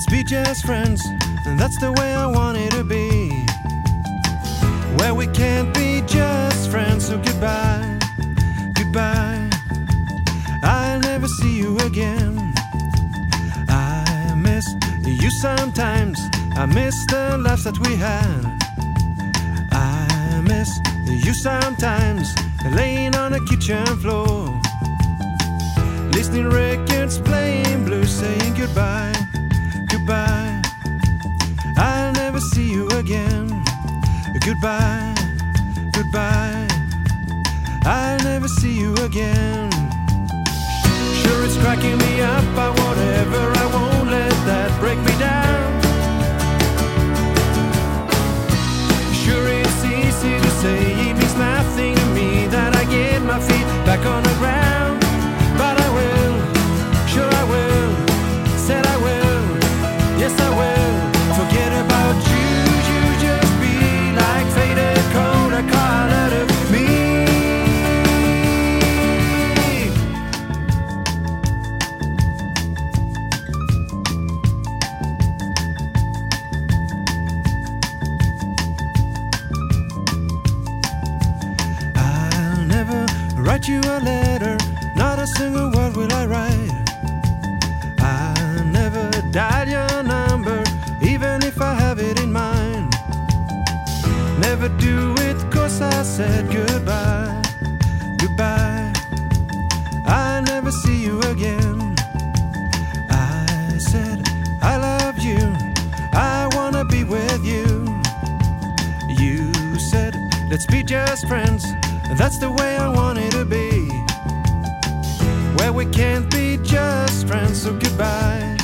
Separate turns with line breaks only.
Let's be just friends, and that's the way I want it to be. Where we can't be just friends, so goodbye, goodbye. I'll never see you again. I miss you sometimes, I miss the laughs that we had. I miss you sometimes, laying on a kitchen floor, listening records, playing blues, saying goodbye, goodbye. I'll never see you again. Goodbye, goodbye. I'll never see you again. Sure, it's cracking me up, but whatever, I won't let that break me down. Sure, it's easy to say, it means nothing to me that I get my feet back on the ground. But I will, sure I will, said I will, yes I will. Forget about you, you just be like faded cold, a color to me. I'll never write you a letter, not a single word will I write. I'll never dial your number, even if I have it in mind. Never do it, cause I said goodbye, goodbye. I'll never see you again. I said I love you, I wanna be with you. You said let's be just friends, that's the way I want it to be. Where we can't be just friends, so goodbye,